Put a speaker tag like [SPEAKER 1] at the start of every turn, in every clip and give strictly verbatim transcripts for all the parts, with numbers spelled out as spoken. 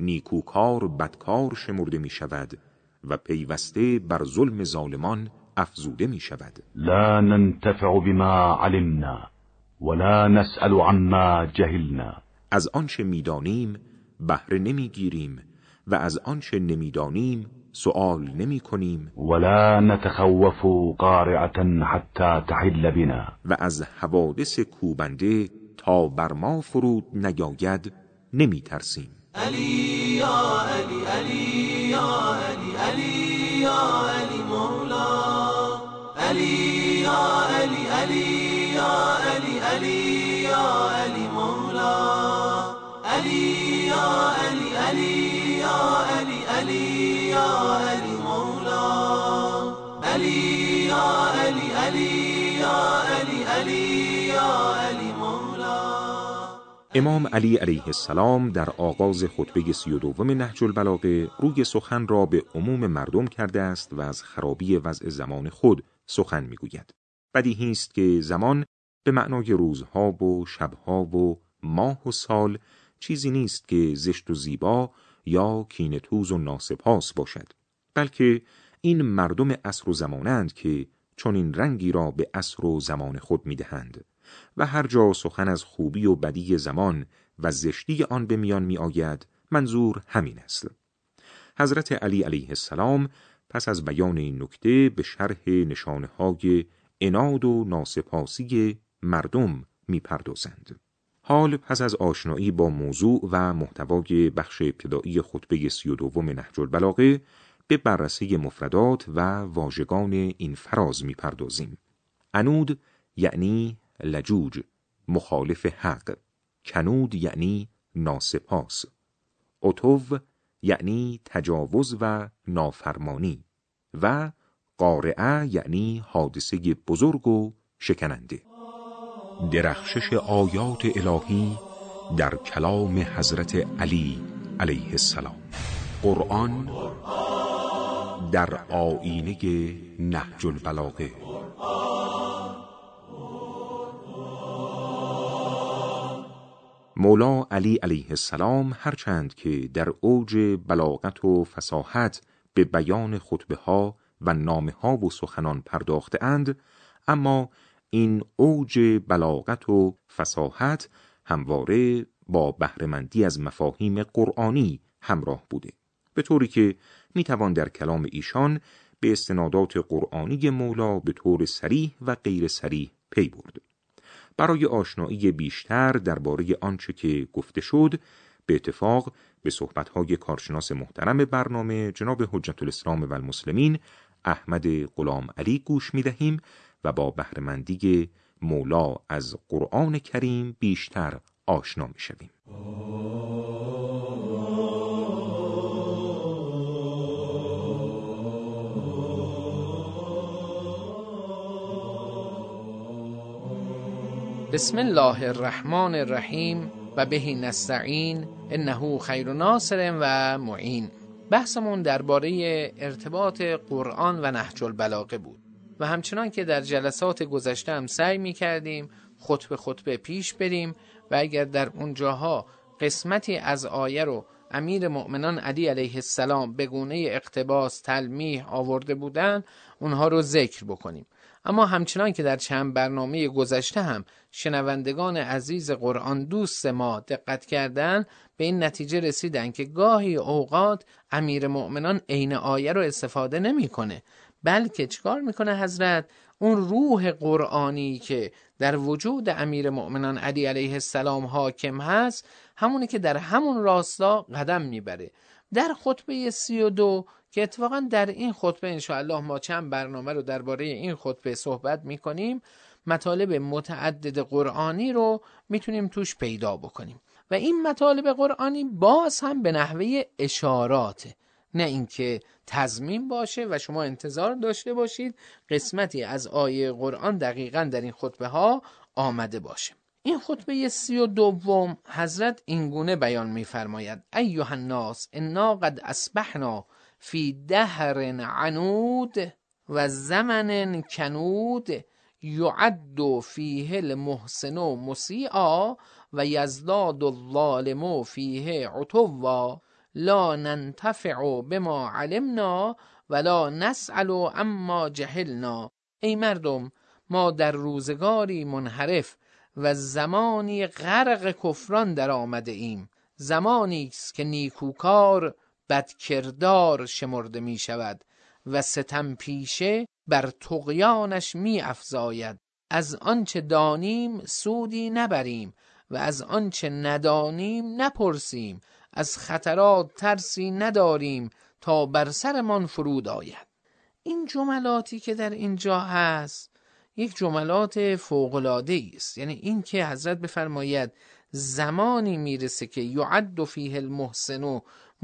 [SPEAKER 1] نیکوکار بدکار شمرده می شود و پیوسته بر ظلم ظالمان افزوده می شود.
[SPEAKER 2] لا ننتفع بما علمنا ولا نسأل عما جهلنا.
[SPEAKER 1] از آنچه میدانیم بهره نمیگیریم و از آنچه نمیدانیم سؤال نمی کنیم.
[SPEAKER 2] ولا نتخوف قارعة حتى تحل بنا.
[SPEAKER 1] و از حوادث کوبنده تا بر ما فرود نیاید نمی ترسیم.
[SPEAKER 3] علی یا علی علی یا علی علی یا علی مولا علی یا علی علی یا علی علی یا علی مولا علی یا علی علی یا علی علی یا علی مولا علی یا علی علی یا علی علی یا علی مولا.
[SPEAKER 1] امام علی علیه السلام در آغاز خطبه سی و دوم نهج البلاغه روی سخن را به عموم مردم کرده است و از خرابی وضع زمان خود سخن میگوید. بدیهی است که زمان به معنای روزها و شبها و ماه و سال چیزی نیست که زشت و زیبا یا کینه‌توز و ناسپاس باشد، بلکه این مردم عصر و زمانند که چون این رنگی را به عصر و زمان خود میدهند و هر جا سخن از خوبی و بدی زمان و زشتی آن به میان می آید منظور همین است. حضرت علی علیه السلام پس از بیان این نکته به شرح نشانه‌های عناد و ناسپاسی مردم می پردازند. حال پس از آشنایی با موضوع و محتوای بخش ابتدایی خطبه سی و دوم نهج البلاغه به بررسی مفردات و واژگان این فراز می پردازیم. عنود یعنی لجوج، مخالف حق. کنود یعنی ناسپاس. عتو یعنی تجاوز و نافرمانی و قارعه یعنی حادثه بزرگ و شکننده. درخشش آیات الهی در کلام حضرت علی علیه السلام. قرآن در آیینه نهج البلاغه. مولا علی علیه السلام هرچند که در اوج بلاغت و فصاحت به بیان خطبه ها و نامه ها و سخنان پرداخته اند، اما این اوج بلاغت و فصاحت همواره با بهره‌مندی از مفاهیم قرآنی همراه بوده، به طوری که میتوان در کلام ایشان به استنادات قرآنی مولا به طور صریح و غیر صریح پی برد. برای آشنایی بیشتر درباره آنچه که گفته شد، به اتفاق به صحبت‌های کارشناس محترم برنامه جناب حجت الاسلام و المسلمین احمد غلام علی گوش می‌دهیم و با بهره‌مندی مولا از قرآن کریم بیشتر آشنا می‌شویم.
[SPEAKER 4] بسم الله الرحمن الرحیم و بهی نستعین انه خیر ناصر و معین. بحثمون درباره ارتباط قرآن و نهج البلاغه بود و همچنان که در جلسات گذشته هم سعی می کردیم خطبه خطبه پیش بریم و اگر در اون جاها قسمتی از آیه رو امیر مؤمنان علی علیه السلام به گونه اقتباس تلمیح آورده بودن اونها رو ذکر بکنیم. اما همچنان که در چند برنامه گذشته هم شنوندگان عزیز قرآن دوست ما دقت کردن، به این نتیجه رسیدن که گاهی اوقات امیر مؤمنان عین آیه رو استفاده نمی کنه، بلکه چیکار میکنه حضرت؟ اون روح قرآنی که در وجود امیر مؤمنان علی علیه السلام حاکم هست، همونی که در همون راستا قدم میبره. در خطبه سی و دو که اتفاقا در این خطبه انشاءالله ما چند برنامه رو درباره این خطبه صحبت میکنیم، مطالب متعدد قرآنی رو میتونیم توش پیدا بکنیم و این مطالب قرآنی باز هم به نحوه اشاراته، نه اینکه تضمین باشه و شما انتظار داشته باشید قسمتی از آیه قرآن دقیقاً در این خطبه ها آمده باشه. این خطبه سی و دوم حضرت اینگونه بیان می‌فرماید: ایها الناس انا قد اصبحنا فی دهر عنود و زمن کنود یعد فیه المحسن مسیعا و یزداد الظالم فیه عتوا لا ننتفع بما علمنا ولا نسأل عما جهلنا. ای مردم، ما در روزگاری منحرف و زمانی غرق کفران در آمده ایم، زمانی است که نیکوکار بدکردار شمرده می شود و ستم پیشه بر طغیانش می افزاید. از آنچه دانیم سودی نبریم و از آنچه ندانیم نپرسیم، از خطرات ترسی نداریم تا بر سرمان فرود آید. این جملاتی که در اینجا هست یک جملات فوق‌العاده است. یعنی این که حضرت بفرماید زمانی میرسه که یعد فیه المحسن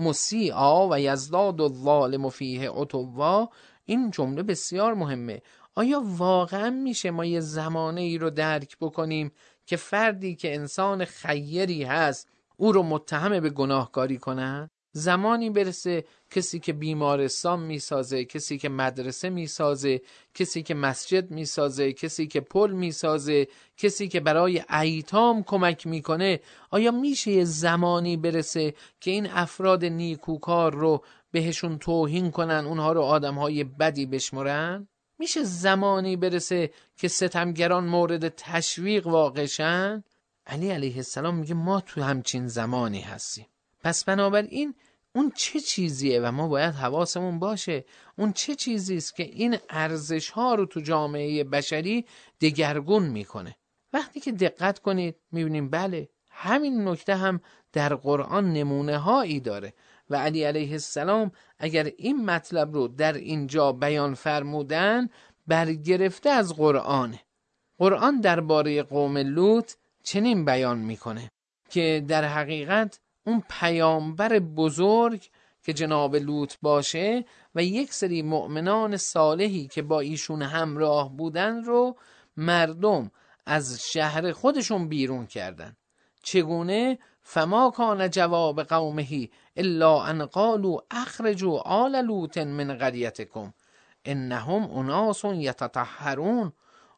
[SPEAKER 4] مسیعا و یزداد الظالم فیه عتوا، این جمله بسیار مهمه. آیا واقعا میشه ما یه زمانه ای رو درک بکنیم که فردی که انسان خیری هست او رو متهم به گناهکاری کنن؟ زمانی برسه کسی که بیمارستان میسازه، کسی که مدرسه میسازه، کسی که مسجد میسازه، کسی که پل میسازه، کسی که برای ایتام کمک میکنه، آیا میشه یه زمانی برسه که این افراد نیکوکار رو بهشون توهین کنن، اونها رو آدمهای بدی بشمرن؟ میشه زمانی برسه که ستمگران مورد تشویق واقع شن؟ علی علیه السلام میگه ما تو همچین زمانی هستیم. پس بنابراین اون چه چیزیه و ما باید حواسمون باشه اون چه چیزیست که این ارزش ها رو تو جامعه بشری دگرگون میکنه. وقتی که دقت کنید میبینیم بله همین نکته هم در قرآن نمونه هایی داره و علی علیه السلام اگر این مطلب رو در اینجا بیان فرمودن برگرفته از قرآنه. قرآن درباره قوم لوط چنین بیان میکنه که در حقیقت اون پیامبر بزرگ که جناب لوط باشه و یک سری مؤمنان صالحی که با ایشون همراه بودن رو مردم از شهر خودشون بیرون کردن. چگونه؟ فما کان جواب قومه الا ان قالوا اخرجوا آل لوط من قریتکم انهم اناس یتطهرون.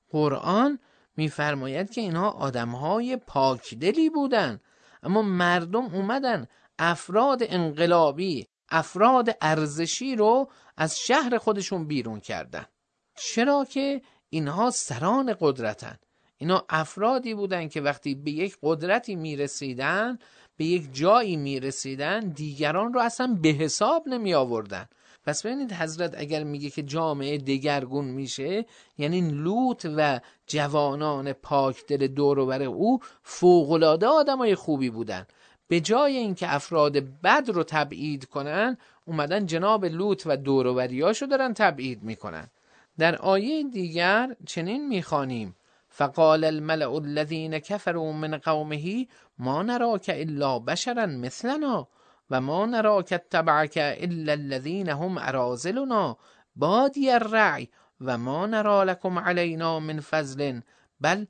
[SPEAKER 4] قرآن میفرماید که اینها آدمهای پاکدلی بودن، اما مردم اومدن افراد انقلابی، افراد ارزشی رو از شهر خودشون بیرون کردن. چرا که اینها سران قدرتن. اینا افرادی بودن که وقتی به یک قدرتی میرسیدن، به یک جایی میرسیدن، دیگران رو اصلا به حساب نمی آوردن. پس ببینید حضرت اگر میگه که جامعه دگرگون میشه، یعنی لوط و جوانان پاک دل دور و بر او فوق‌العاده آدمای خوبی بودن. به جای اینکه افراد بد رو تبعید کنن، اومدن جناب لوط و دور و بریاشو دارن تبعید میکنن. در آیه دیگر چنین میخوانیم: فقال الملأ الذين كفروا من قومه ما نراك الا بشرا مثلنا و ما نراك اتبعك الا الذين هم اراذلنا بادی الرأی و ما نرا لكم علینا من فضل بل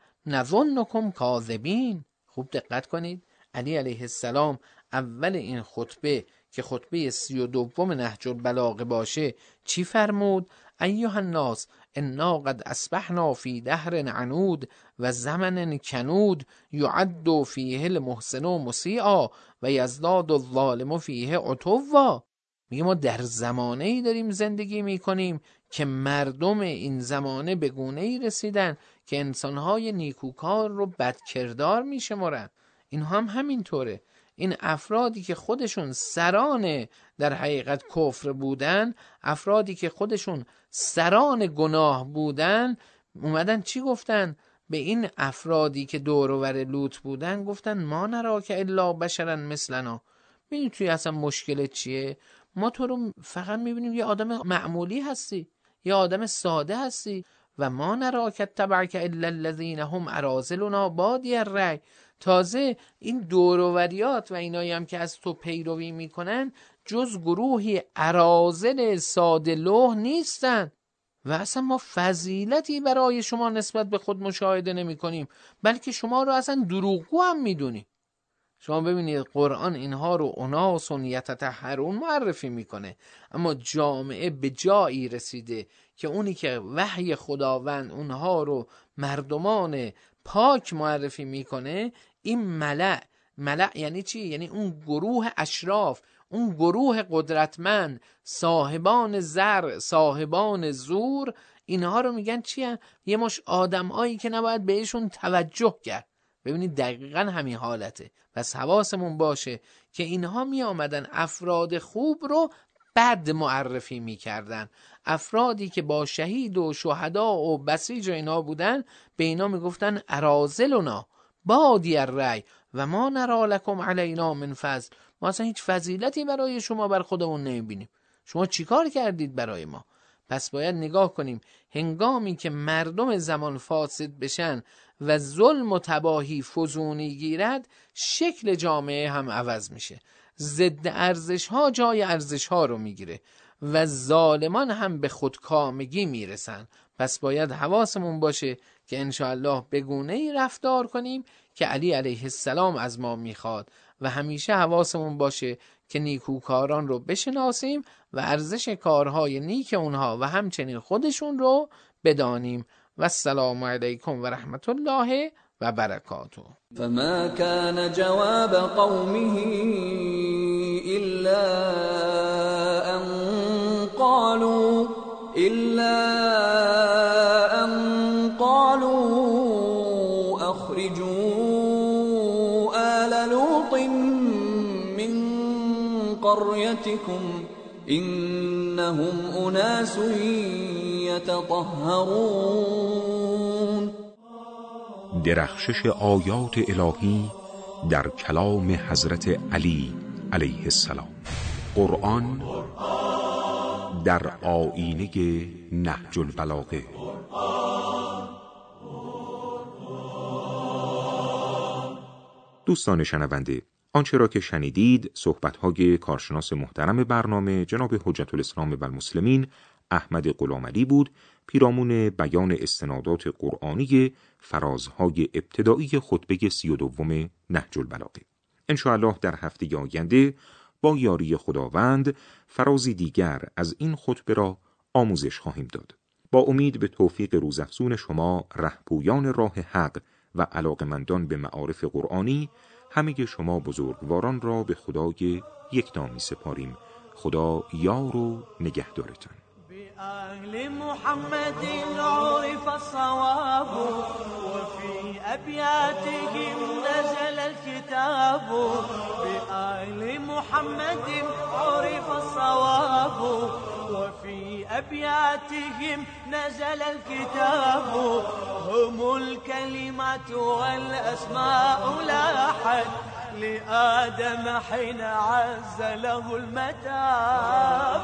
[SPEAKER 4] نظنكم کاذبین. خوب دقت کنید، علی علیه السلام اول این خطبه که خطبه سی و دوم نهج البلاغه باشه چی فرمود؟ ایها الناس انا قد اصبحنا فی دهر عنود و زمن کنود یعد فیه المحسن مسیعا و یزداد الظالم فیه عتوا. میگه ما در زمانه ای داریم زندگی میکنیم که مردم این زمانه به گونه ای رسیدن که انسانهای نیکوکار رو بدکردار میشمارن. این هم همینطوره. این افرادی که خودشون سران در حقیقت کفر بودن، افرادی که خودشون سران گناه بودن، اومدن چی گفتن؟ به این افرادی که دور و بر لوط بودن گفتن ما نراک الا بشرا مثلنا. ببینید توی اصلا مشکل چیه؟ ما تو رو فقط میبینیم یه آدم معمولی هستی، یه آدم ساده هستی و ما نراک اتبعک الا الذین هم اراذلنا بادی الرأی. تازه این دوروریات و اینایی هم که از تو پیروی میکنن جز گروهی اراذل ساده لوح نیستن و اصلا ما فضیلتی برای شما نسبت به خود مشاهده نمی کنیم، بلکه شما رو اصلا دروغگو هم میدونیم. شما ببینید قرآن اینها رو اناس یتطهرون معرفی میکنه، اما جامعه به جایی رسیده که اونی که وحی خداوند اونها رو مردمان پاک معرفی میکنه، این ملأ ملأ یعنی چی؟ یعنی اون گروه اشراف، اون گروه قدرتمند، صاحبان زر، صاحبان زور، اینها رو میگن چی هن؟ یه مش آدمایی که نباید بهشون توجه کرد. ببینید دقیقا همین حالته. پس حواسمون باشه که اینها می آمدن افراد خوب رو بد معرفی می کردن. افرادی که با شهید و شهدا و بسیج و اینا بودن به اینا می گفتن اراذلنا بادی الرأی و ما نرا لکم علینا من فضل. ما اصلا هیچ فضیلتی برای شما بر خودمون نمیبینیم، شما چیکار کردید برای ما؟ پس باید نگاه کنیم هنگامی که مردم زمان فاسد بشن و ظلم و تباهی فزونی گیرد، شکل جامعه هم عوض میشه، ضد ارزش ها جای ارزش ها رو میگیره و ظالمان هم به خودکامگی میرسن. پس باید حواسمون باشه که انشاءالله به گونه‌ای رفتار کنیم که علی علیه السلام از ما میخواد و همیشه حواسمون باشه که نیکوکاران رو بشناسیم و ارزش کارهای نیک اونها و همچنین خودشون رو بدانیم. و السلام علیکم و رحمت الله و برکاته.
[SPEAKER 5] فما كان جواب قومه إلا أن قالوا إلا أن قالوا أخرجوا آل لوط من قريتكم إنهم أناس يتطهرون.
[SPEAKER 1] درخشش آیات الهی در کلام حضرت علی علیه السلام. قرآن در آیینه نهج البلاغه. دوستان شنونده، آنچه را که شنیدید صحبت‌های کارشناس محترم برنامه جناب حجت الاسلام و المسلمین احمد غلامعلی بود، پیرامون بیان استنادات قرآنی فرازهای ابتدایی خطبه سی و دوم نهج البلاغه. انشاءالله در هفته آینده با یاری خداوند فرازی دیگر از این خطبه را آموزش خواهیم داد. با امید به توفیق روزافزون شما رهپویان راه حق و علاقمندان به معارف قرآنی، همه شما بزرگواران را به خدای یکتا می سپاریم. خدا یار و نگهدارتان.
[SPEAKER 3] بأهل محمد عرف الصواب وفي أبياتهم نزل الكتاب. بأهل محمد عرف الصواب وفي أبياتهم نزل الكتاب. هم الكلمات والأسماء لاحت لآدم حين عز له المتاب.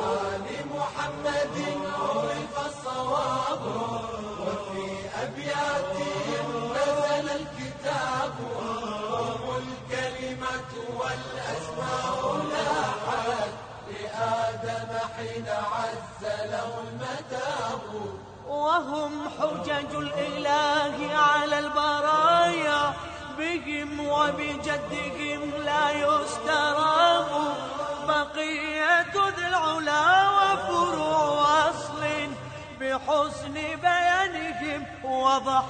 [SPEAKER 3] لمحمد عرف الصواب وفي أبياتهم نزل الكتاب. هم الكلمة والأسماء لاحت لآدم حين عز له المتاب. وهم حجج الإله على البرايا بهم وبجدهم لا يستراب. بقية ذي العلا وفروع أصل بحسن بيانهم وضح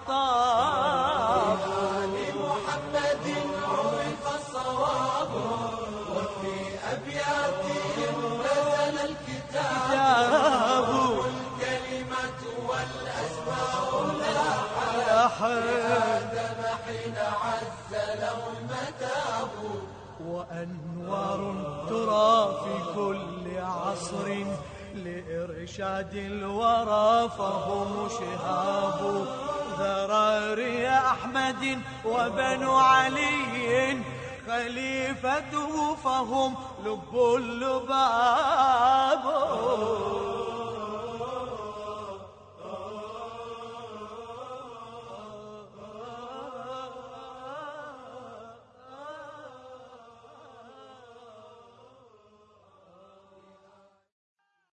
[SPEAKER 3] الخطاب. لمحمد عرف الصواب وفي أبياتهم نزل الكتاب. الكلمة والأسماء لاحت حين عز له المتاب. وأنوار ترى في كل عصر لإرشاد الورى فهم شهاب. ذراري أحمد وبنو علي خليفته فهم لب اللباب.